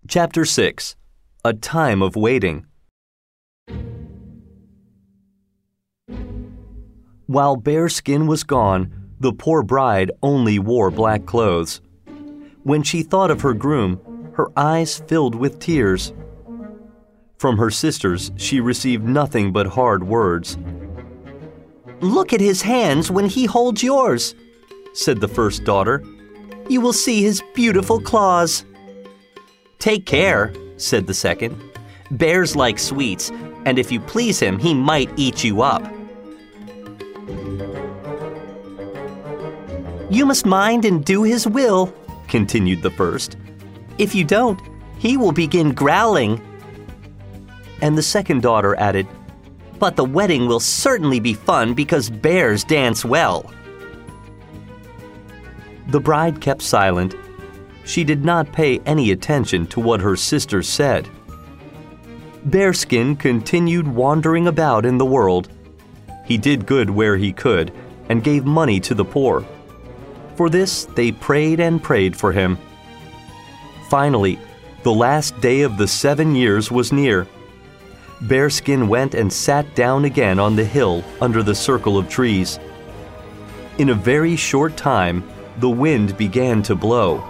Chapter 6. A Time of Waiting. While Bearskin was gone, the poor bride only wore black clothes. When she thought of her groom, her eyes filled with tears. From her sisters, she received nothing but hard words. "Look at his hands when he holds yours," said the first daughter. "You will see his beautiful claws." "Take care," said the second. "Bears like sweets, and if you please him, he might eat you up." "You must mind and do his will," continued the first. "If you don't, he will begin growling." And the second daughter added, "But the wedding will certainly be fun because bears dance well." The bride kept silent. She did not pay any attention to what her sisters said. Bearskin continued wandering about in the world. He did good where he could and gave money to the poor. For this, they prayed and prayed for him. Finally, the last day of the 7 years was near. Bearskin went and sat down again on the hill under the circle of trees. In a very short time, the wind began to blow.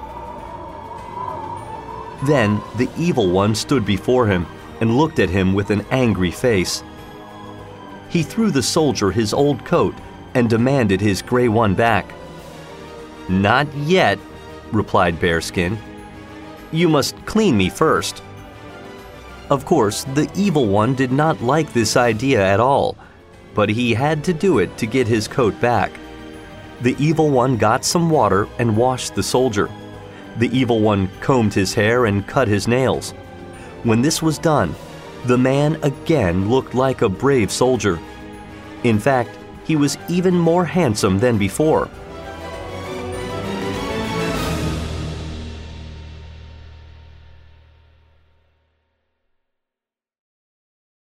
Then the evil one stood before him and looked at him with an angry face. He threw the soldier his old coat and demanded his gray one back. "Not yet," replied Bearskin. "You must clean me first." Of course, the evil one did not like this idea at all, but he had to do it to get his coat back. The evil one got some water and washed the soldier. The evil one combed his hair and cut his nails. When this was done, the man again looked like a brave soldier. In fact, he was even more handsome than before.